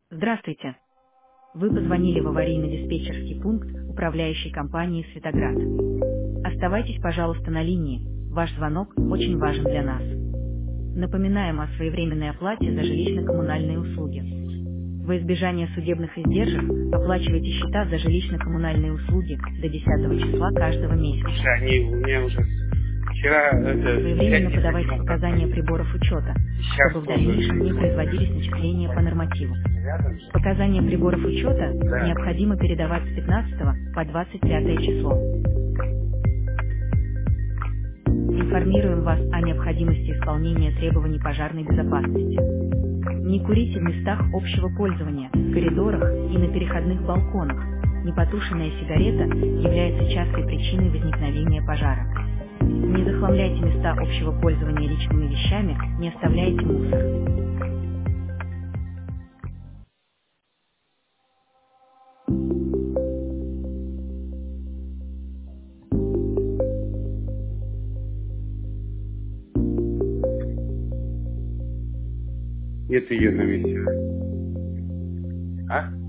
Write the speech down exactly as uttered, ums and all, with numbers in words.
Здравствуйте. Вы позвонили в аварийно-диспетчерский пункт управляющей компании «Светоград». Оставайтесь, пожалуйста, на линии. Ваш звонок очень важен для нас. Напоминаем о своевременной оплате за жилищно-коммунальные услуги. Во избежание судебных издержек оплачивайте счета за жилищно-коммунальные услуги до десятого числа каждого месяца. Они у меня уже вчера это Своевременно пятница подавайте не мог показания оплатить. приборов учета, Сейчас чтобы в тоже дальнейшем не производились начисления по нормативу. Показания приборов учета да. необходимо передавать с пятнадцатого по двадцать пятое число. Информируем вас о необходимости исполнения требований пожарной безопасности. Не курите в местах общего пользования, в коридорах и на переходных балконах. Непотушенная сигарета является частой причиной возникновения пожара. Не захламляйте места общего пользования личными вещами, не оставляйте мусор. Нет ее на месте. А?